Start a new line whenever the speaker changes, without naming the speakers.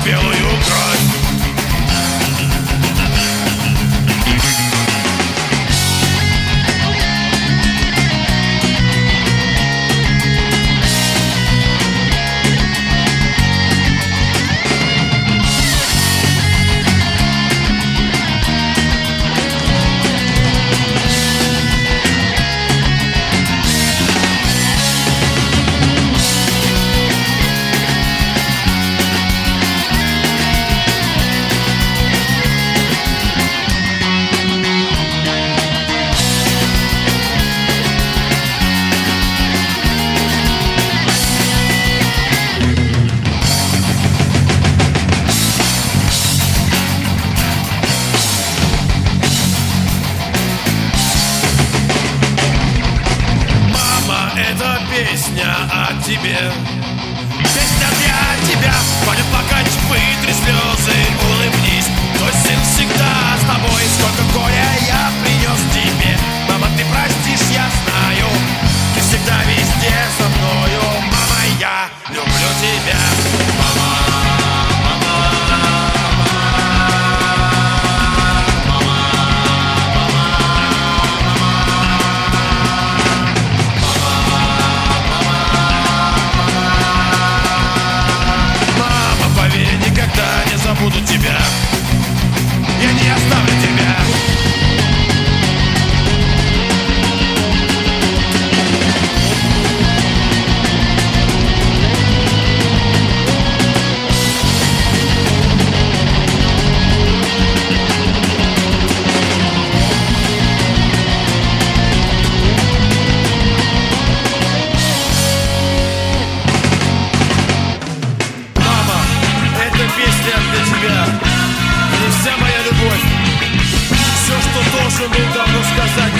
белую кровь. Песня о тебе, песня для тебя. Пойдет плакать, вытри слезы, улыбнись. Твой сын всегда с тобой. Сколько горя я принес тебе. Мама, ты простишь, я знаю. Ты всегда везде со мною. Мама, я люблю тебя. Мама. Буду тебя, я не оставлю тебя. Для тебя, ты вся моя любовь. Все, что должен был давно сказать